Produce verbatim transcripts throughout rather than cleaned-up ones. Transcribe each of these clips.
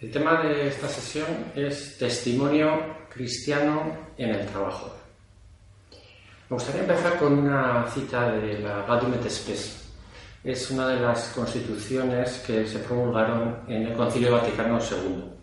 El tema de esta sesión es testimonio cristiano en el trabajo. Me gustaría empezar con una cita de la Gaudium et Spes. Es una de las constituciones que se promulgaron en el Concilio Vaticano segundo.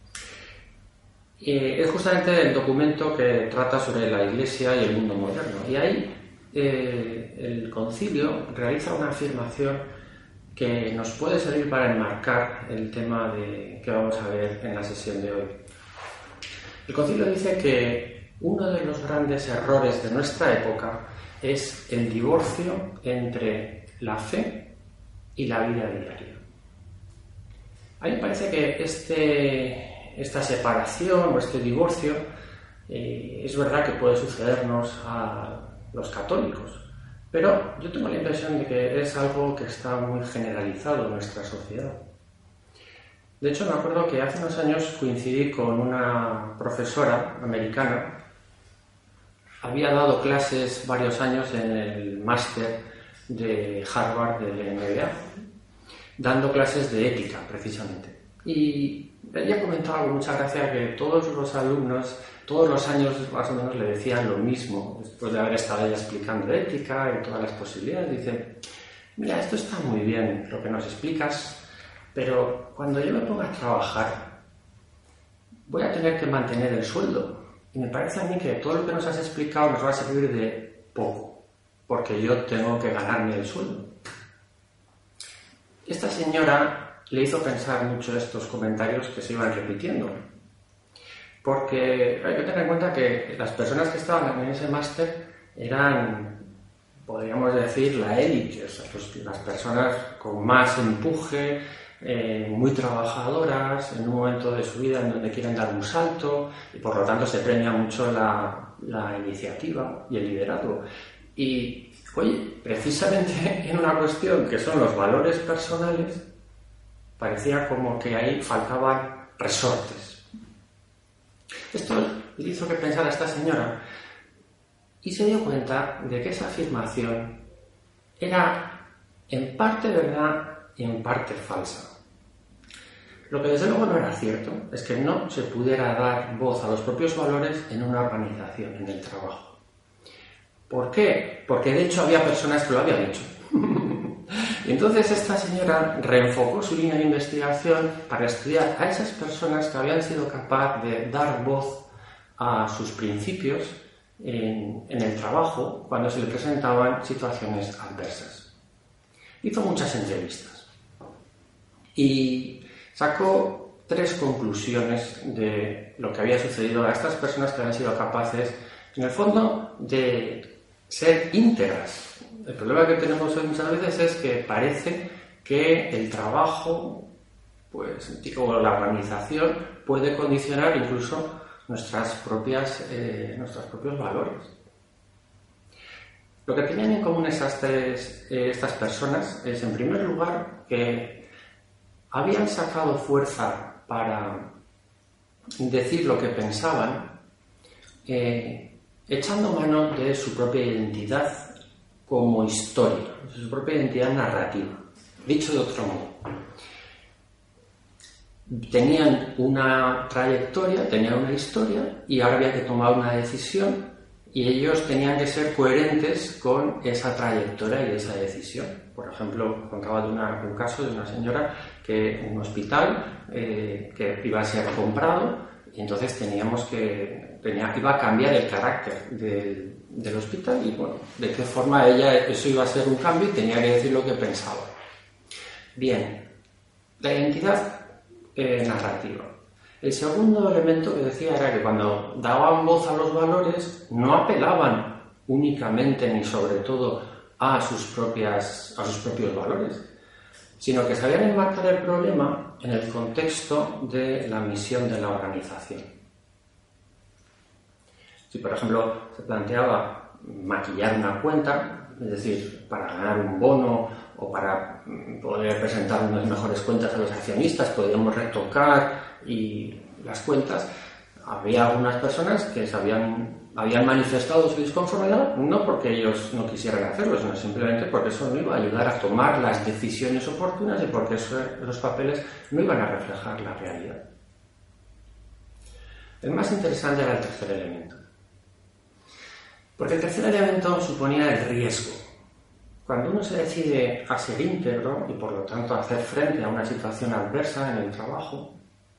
Eh, es justamente el documento que trata sobre la Iglesia y el mundo moderno. Y ahí eh, el concilio realiza una afirmación que nos puede servir para enmarcar el tema de, que vamos a ver en la sesión de hoy. El concilio dice que uno de los grandes errores de nuestra época es el divorcio entre la fe y la vida diaria. A mí me parece que este, esta separación o este divorcio eh, es verdad que puede sucedernos a los católicos, pero yo tengo la impresión de que es algo que está muy generalizado en nuestra sociedad. De hecho, me acuerdo que hace unos años coincidí con una profesora americana. Había dado clases varios años en el máster de Harvard del M B A, dando clases de ética, precisamente. Y ella comentaba con mucha gracia que todos los alumnos, todos los años más o menos le decían lo mismo, después de haber estado ella explicando ética y todas las posibilidades. Dice, mira, esto está muy bien lo que nos explicas, pero cuando yo me ponga a trabajar voy a tener que mantener el sueldo. Y me parece a mí que todo lo que nos has explicado nos va a servir de poco, porque yo tengo que ganarme el sueldo. Esta señora le hizo pensar mucho estos comentarios que se iban repitiendo, porque hay que tener en cuenta que las personas que estaban en ese máster eran, podríamos decir, la élite, o sea, pues, las personas con más empuje, eh, muy trabajadoras, en un momento de su vida en donde quieren dar un salto, y por lo tanto se premia mucho la, la iniciativa y el liderazgo. Y, oye, precisamente en una cuestión que son los valores personales, parecía como que ahí faltaban resortes. Esto le hizo que pensara a esta señora y se dio cuenta de que esa afirmación era en parte verdad y en parte falsa. Lo que desde luego no era cierto es que no se pudiera dar voz a los propios valores en una organización, en el trabajo. ¿Por qué? Porque de hecho había personas que lo habían hecho. Y entonces esta señora reenfocó su línea de investigación para estudiar a esas personas que habían sido capaces de dar voz a sus principios en, en el trabajo cuando se le presentaban situaciones adversas. Hizo muchas entrevistas y sacó tres conclusiones de lo que había sucedido a estas personas que habían sido capaces, en el fondo, de ser íntegras. El problema que tenemos hoy muchas veces es que parece que el trabajo, pues, o la organización puede condicionar incluso nuestras propias, eh, nuestros propios valores. Lo que tenían en común esas tres, eh, estas personas es, en primer lugar, que habían sacado fuerza para decir lo que pensaban, eh, echando mano de su propia identidad como historia, su propia identidad narrativa. Dicho de otro modo, tenían una trayectoria, tenían una historia y ahora había que tomar una decisión y ellos tenían que ser coherentes con esa trayectoria y esa decisión. Por ejemplo, contaba de una, un caso de una señora que en un hospital eh, que iba a ser comprado y entonces teníamos que tenía, iba a cambiar el carácter del, del hospital y bueno, de qué forma ella, eso iba a ser un cambio y tenía que decir lo que pensaba. Bien, la identidad eh, narrativa. El segundo elemento que decía era que cuando daban voz a los valores no apelaban únicamente ni sobre todo a sus, propias, a sus propios valores, sino que sabían enmarcar el problema en el contexto de la misión de la organización. Si, por ejemplo, se planteaba maquillar una cuenta, es decir, para ganar un bono o para poder presentar unas mejores cuentas a los accionistas, podríamos retocar y las cuentas, había algunas personas que se habían, habían manifestado su disconformidad, no porque ellos no quisieran hacerlo, sino simplemente porque eso no iba a ayudar a tomar las decisiones oportunas y porque eso, esos papeles no iban a reflejar la realidad. El más interesante era el tercer elemento. Porque el tercer elemento suponía el riesgo. Cuando uno se decide a ser íntegro y por lo tanto a hacer frente a una situación adversa en el trabajo,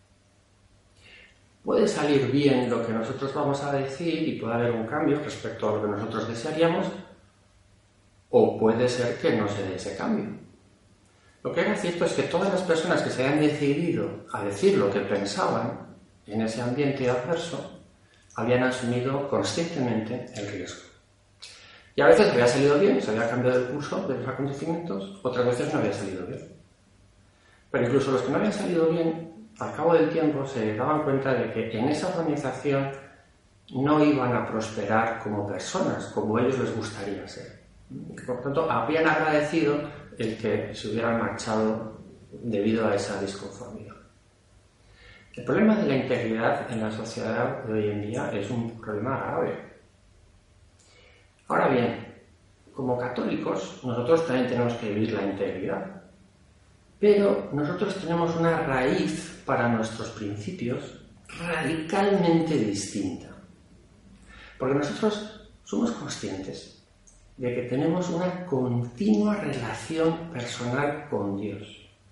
puede salir bien lo que nosotros vamos a decir y puede haber un cambio respecto a lo que nosotros desearíamos, o puede ser que no se dé ese cambio. Lo que era cierto es que todas las personas que se habían decidido a decir lo que pensaban en ese ambiente adverso habían asumido conscientemente el riesgo. Y a veces había salido bien, se había cambiado el curso de los acontecimientos, otras veces no había salido bien. Pero incluso los que no habían salido bien, al cabo del tiempo se daban cuenta de que en esa organización no iban a prosperar como personas, como ellos les gustaría ser. Por lo tanto, habían agradecido el que se hubieran marchado debido a esa disconformidad. El problema de la integridad en la sociedad de hoy en día es un problema grave. Ahora bien, como católicos, nosotros también tenemos que vivir la integridad. Pero nosotros tenemos una raíz para nuestros principios radicalmente distinta. Porque nosotros somos conscientes de que tenemos una continua relación personal con Dios.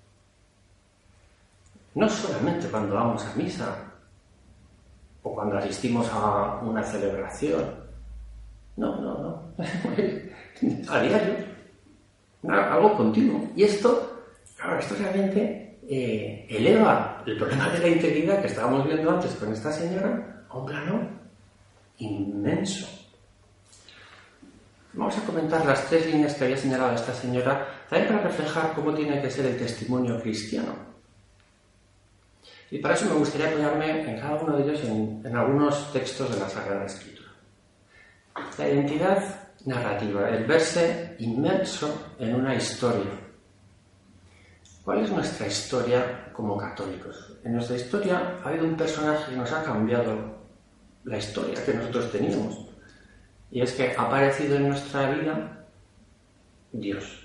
No solamente cuando vamos a misa o cuando asistimos a una celebración. No, no, no. A diario. Algo continuo. Y esto, claro, esto realmente eh, eleva el problema de la integridad que estábamos viendo antes con esta señora a un plano inmenso. Vamos a comentar las tres líneas que había señalado esta señora, también para reflejar cómo tiene que ser el testimonio cristiano. Y para eso me gustaría apoyarme en cada uno de ellos en, en algunos textos de la Sagrada Escritura. La identidad narrativa, el verse inmerso en una historia. ¿Cuál es nuestra historia como católicos? En nuestra historia ha habido un personaje que nos ha cambiado la historia que nosotros teníamos. Y es que ha aparecido en nuestra vida Dios.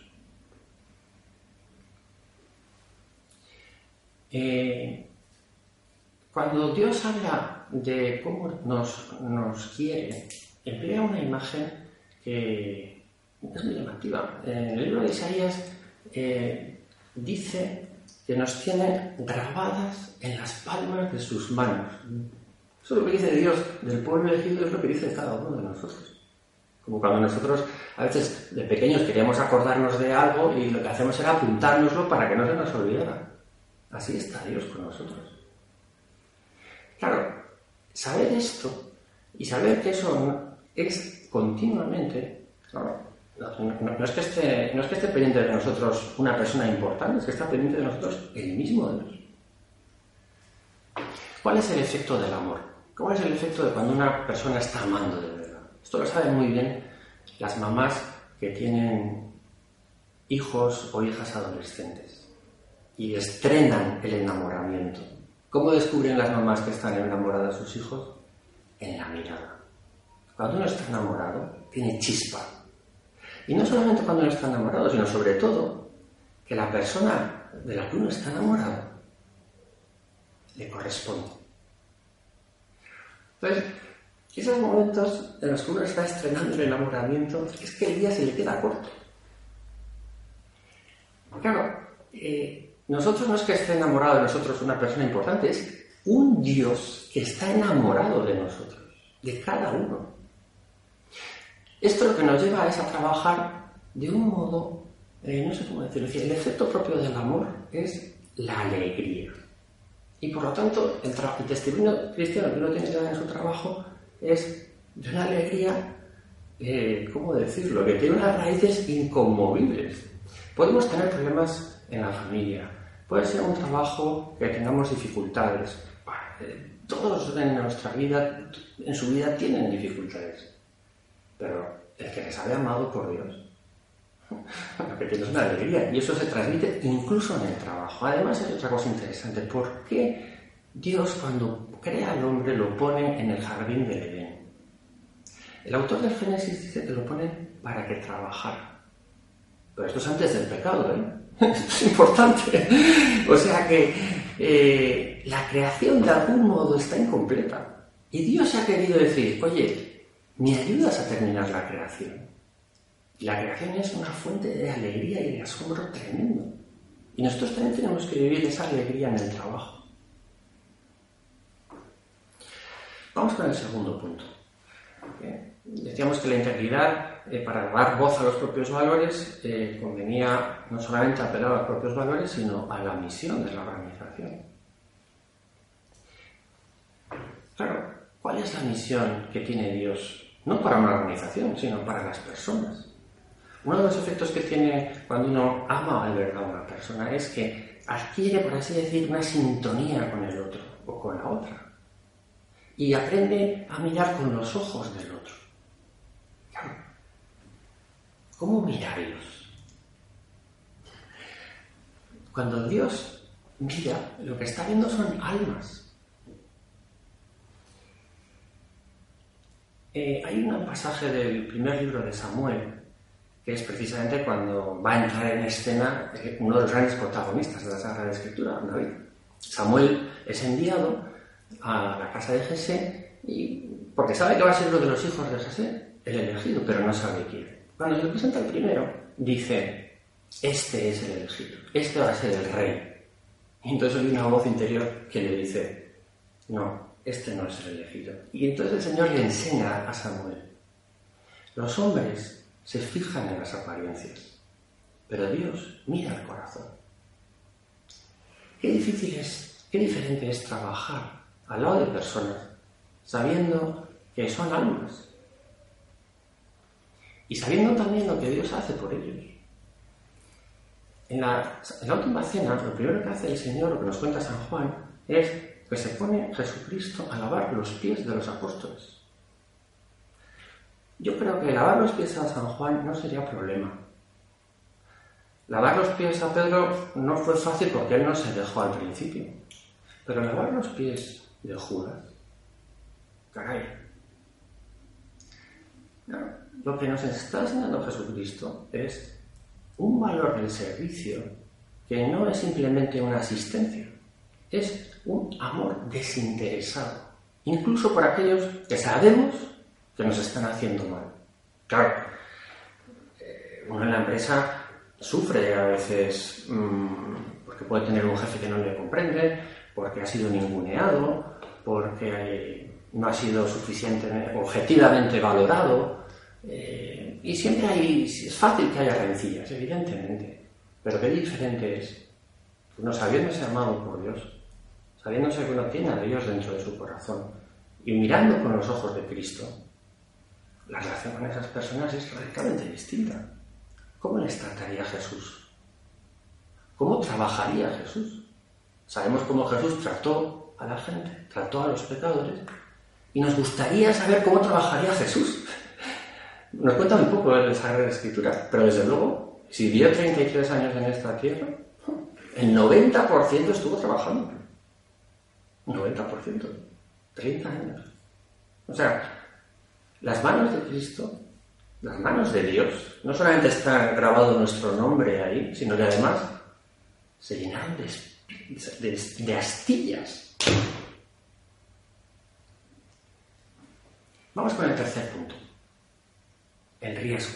Eh, cuando Dios habla de cómo nos, nos quiere, emplea una imagen que es muy llamativa. En el libro de Isaías eh, dice que nos tiene grabadas en las palmas de sus manos. Eso es lo que dice Dios del pueblo elegido, es lo que dice de cada uno de nosotros. Como cuando nosotros a veces de pequeños queríamos acordarnos de algo y lo que hacemos era apuntárnoslo para que no se nos olvidara. Así está Dios con nosotros. Claro, saber esto y saber que eso es continuamente, claro, no, no, no, es que esté, no es que esté pendiente de nosotros una persona importante, es que está pendiente de nosotros el mismo Dios. ¿Cuál es el efecto del amor? ¿Cuál es el efecto de cuando una persona está amando de verdad? Esto lo saben muy bien las mamás que tienen hijos o hijas adolescentes y estrenan el enamoramiento. ¿Cómo descubren las mamás que están enamoradas de sus hijos? En la mirada. Cuando uno está enamorado, tiene chispa. Y no solamente cuando uno está enamorado, sino sobre todo que la persona de la que uno está enamorado le corresponde. Entonces, esos momentos en los que uno está estrenando el enamoramiento, es que el día se le queda corto. Claro, eh, nosotros no es que esté enamorado de nosotros una persona importante, es un Dios que está enamorado de nosotros, de cada uno. Esto lo que nos lleva es a trabajar de un modo, eh, no sé cómo decirlo, el efecto propio del amor es la alegría. Y por lo tanto, el, tra- el testimonio cristiano que uno tiene que dar en su trabajo es de una alegría, eh, ¿cómo decirlo?, que tiene unas raíces inconmovibles. Podemos tener problemas en la familia, puede ser un trabajo que tengamos dificultades. Eh, todos en nuestra vida, en su vida, tienen dificultades. Pero el que les sabe amado por Dios, lo que tiene es una alegría. Y eso se transmite incluso en el trabajo. Además, hay otra cosa interesante. ¿Por qué Dios, cuando crea al hombre, lo pone en el jardín del Edén. El autor del Génesis dice que lo pone para que trabajara. Pero esto es antes del pecado, ¿eh? Esto es importante. O sea que eh, la creación de algún modo está incompleta. Y Dios ha querido decir, oye, ¿me ayudas a terminar la creación? Y la creación es una fuente de alegría y de asombro tremendo. Y nosotros también tenemos que vivir esa alegría en el trabajo. Vamos con el segundo punto. ¿Eh? Decíamos que la integridad, eh, para dar voz a los propios valores, eh, convenía no solamente apelar a los propios valores, sino a la misión de la organización. Claro, ¿cuál es la misión que tiene Dios? No para una organización, sino para las personas. Uno de los efectos que tiene cuando uno ama de verdad a una persona es que adquiere, por así decir, una sintonía con el otro o con la otra. Y aprende a mirar con los ojos del otro. Claro. ¿Cómo mira Dios? Cuando Dios mira, lo que está viendo son almas. Eh, hay un pasaje del primer libro de Samuel, que es precisamente cuando va a entrar en escena uno de los grandes protagonistas de la Sagrada Escritura, David. Samuel es enviado a la casa de Jesé, y porque sabe que va a ser uno de los hijos de Jesé, el elegido, pero no sabe quién. Cuando se le presenta el primero, dice, este es el elegido, este va a ser el rey. Y entonces hay una voz interior que le dice, no, este no es el elegido. Y entonces el Señor le enseña a Samuel, los hombres se fijan en las apariencias, pero Dios mira el corazón. Qué difícil es, qué diferente es trabajar al lado de personas, sabiendo que son almas y sabiendo también lo que Dios hace por ellos. En la, en la última cena, lo primero que hace el Señor, lo que nos cuenta San Juan, es que se pone Jesucristo a lavar los pies de los apóstoles. Yo creo que lavar los pies a San Juan no sería problema. Lavar los pies a Pedro no fue fácil porque él no se dejó al principio. Pero lavar los pies de Judas, caray. No, lo que nos está enseñando Jesucristo es un valor del servicio que no es simplemente una asistencia, es un amor desinteresado, incluso por aquellos que sabemos que nos están haciendo mal. Claro, uno en la empresa sufre a veces mmm, porque puede tener un jefe que no le comprende, porque ha sido ninguneado, porque no ha sido suficientemente, objetivamente valorado, eh, y siempre hay, es fácil que haya rencillas, evidentemente, pero qué diferente es uno sabiéndose amado por Dios, sabiéndose que uno tiene a Dios dentro de su corazón y mirando con los ojos de Cristo. La relación con esas personas es radicalmente distinta. ¿Cómo les trataría Jesús? ¿Cómo trabajaría Jesús? Sabemos cómo Jesús trató a la gente, trató a los pecadores, y nos gustaría saber cómo trabajaría Jesús. Nos cuenta un poco de la Sagrada Escritura, pero desde luego, si vivió treinta y tres años en esta tierra, el noventa por ciento estuvo trabajando. noventa por ciento. treinta años. O sea, las manos de Cristo, las manos de Dios, no solamente está grabado nuestro nombre ahí, sino que además se llenaron de, de, de astillas. Vamos con el tercer punto. El riesgo.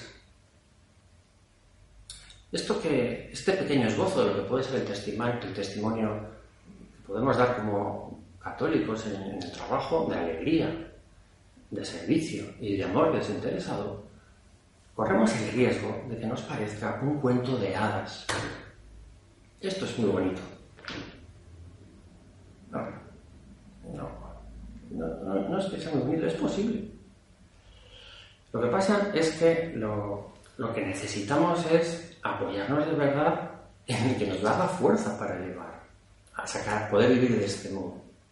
Esto que, este pequeño esbozo de lo que puede ser el testimonio, el testimonio que podemos dar como católicos en, en el trabajo, de alegría, de servicio y de amor desinteresado, corremos el riesgo de que nos parezca un cuento de hadas. Esto es muy bonito. No, no, no, no, no es que sea muy bonito, es posible. Lo que pasa es que lo, lo que necesitamos es apoyarnos de verdad en el que nos da la fuerza para llevar, a sacar, poder vivir de este modo.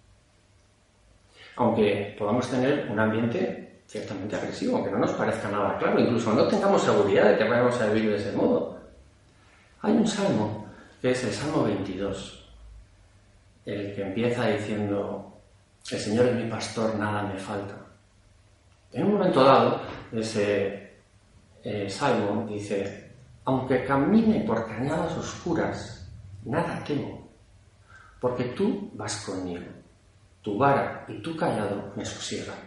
Aunque podamos tener un ambiente ciertamente agresivo, aunque no nos parezca nada claro, incluso no tengamos seguridad de que vamos a vivir de ese modo. Hay un salmo, que es el Salmo veintidós, el que empieza diciendo: el Señor es mi pastor, nada me falta. En un momento dado, ese eh, salmo dice, aunque camine por cañadas oscuras, nada temo, porque tú vas conmigo, tu vara y tu callado me sosiegan.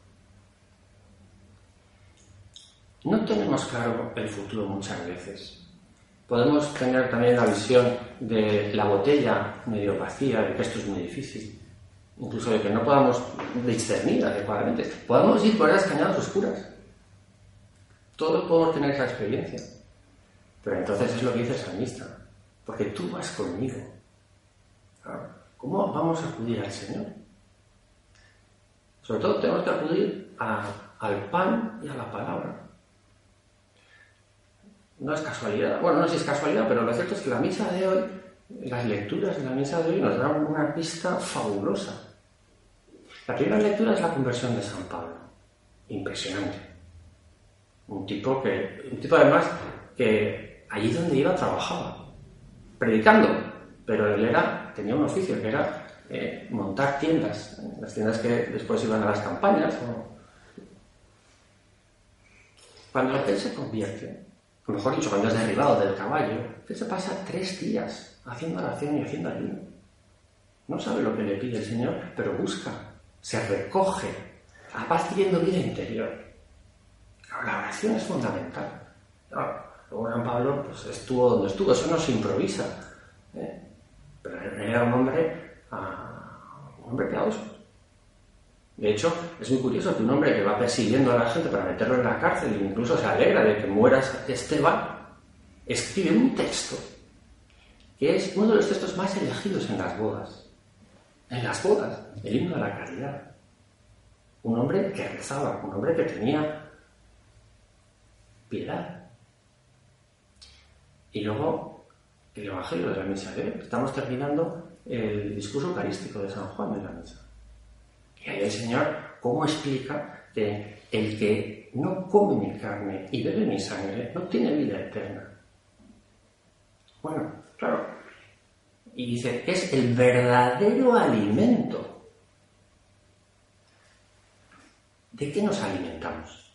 No tenemos claro el futuro muchas veces. Podemos tener también la visión de la botella medio vacía, de que esto es muy difícil, incluso de que no podamos discernir adecuadamente. Podemos ir por esas cañadas oscuras. Todos podemos tener esa experiencia. Pero entonces es lo que dice el salmista, porque tú vas conmigo. ¿Cómo vamos a acudir al Señor? Sobre todo tenemos que acudir a, al pan y a la palabra. No es casualidad, bueno, no sé si es casualidad, pero lo cierto es que la misa de hoy, las lecturas de la misa de hoy nos dan una pista fabulosa. La primera lectura es la conversión de San Pablo. Impresionante. Un tipo que, un tipo además que allí donde iba trabajaba, predicando, pero él era, tenía un oficio que era eh, montar tiendas, las tiendas que después iban a las campañas. O... Cuando él se convierte, o mejor dicho, cuando es derribado del caballo, él se pasa tres días haciendo oración y haciendo ayuno. No sabe lo que le pide el Señor, pero busca, se recoge, adquiriendo vida interior. La oración es fundamental. Luego San Pablo pues, estuvo donde estuvo, eso no se improvisa. ¿eh? Pero era un hombre, uh, un hombre piadoso. De hecho, es muy curioso que un hombre que va persiguiendo a la gente para meterlo en la cárcel e incluso se alegra de que muera Esteban, escribe un texto que es uno de los textos más elegidos en las bodas. En las bodas, el himno de la caridad. Un hombre que rezaba, un hombre que tenía piedad. Y luego, el Evangelio de la misa de hoy. Estamos terminando el discurso eucarístico de San Juan de la misa. Y ahí el Señor, ¿cómo explica que el que no come mi carne y bebe mi sangre no tiene vida eterna? Bueno, claro. Y dice, es el verdadero alimento. ¿De qué nos alimentamos?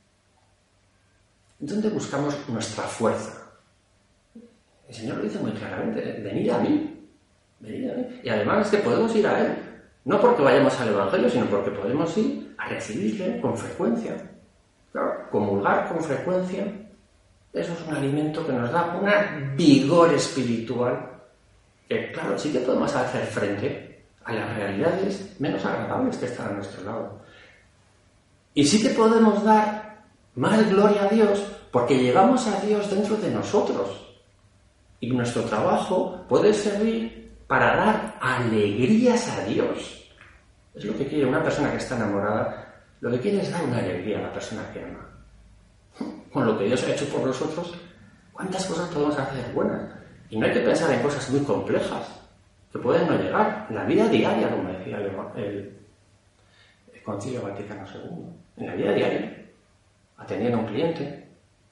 ¿Dónde buscamos nuestra fuerza? El Señor lo dice muy claramente, venid a mí, venid a mí. Y además es que podemos ir a Él, no porque vayamos al Evangelio, sino porque podemos ir a recibirle con frecuencia. Claro, comulgar con frecuencia, eso es un alimento que nos da un vigor espiritual, que claro, sí que podemos hacer frente a las realidades menos agradables que están a nuestro lado. Y sí que podemos dar más gloria a Dios porque llevamos a Dios dentro de nosotros. Y nuestro trabajo puede servir para dar alegrías a Dios. Es lo que quiere una persona que está enamorada. Lo que quiere es dar una alegría a la persona que ama. Con lo que Dios ha hecho por nosotros, ¿cuántas cosas podemos hacer buenas? Y no hay que pensar en cosas muy complejas, que pueden no llegar. La vida diaria, como decía el, el, el Concilio Vaticano segundo. En la vida diaria, atendiendo a un cliente,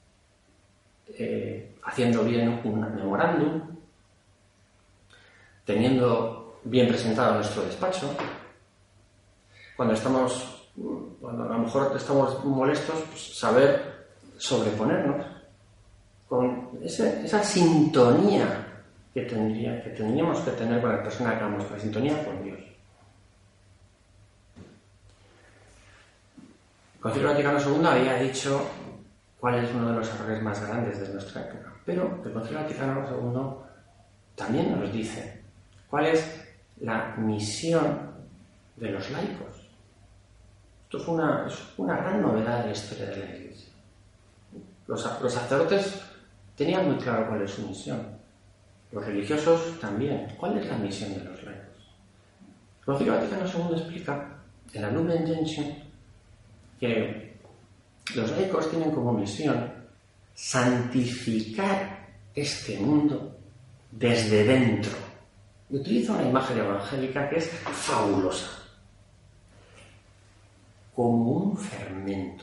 eh, haciendo bien un memorándum, teniendo bien presentado nuestro despacho. Cuando estamos, cuando a lo mejor estamos molestos, pues saber sobreponernos con ese, esa sintonía que, tendría, que tendríamos que tener con la persona que amamos, la sintonía con Dios. El Concilio Vaticano segundo había dicho cuál es uno de los errores más grandes de nuestra época, pero el Concilio Vaticano segundo también nos dice cuál es la misión de los laicos. Esto es una, es una gran novedad en la historia de la Iglesia. Los, los sacerdotes tenían muy claro cuál es su misión. Los religiosos también. ¿Cuál es la misión de los laicos? El Concilio Vaticano segundo explica en la Lumen Gentium que los laicos tienen como misión santificar este mundo desde dentro. Y utiliza una imagen evangélica que es fabulosa. Como un fermento.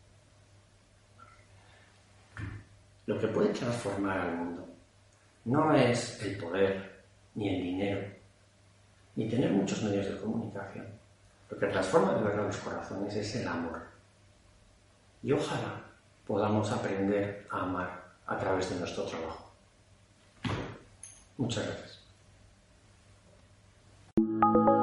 Lo que puede transformar al mundo no es el poder, ni el dinero, ni tener muchos medios de comunicación. Lo que transforma de verdad los corazones es el amor. Y ojalá podamos aprender a amar a través de nuestro trabajo. Muchas gracias.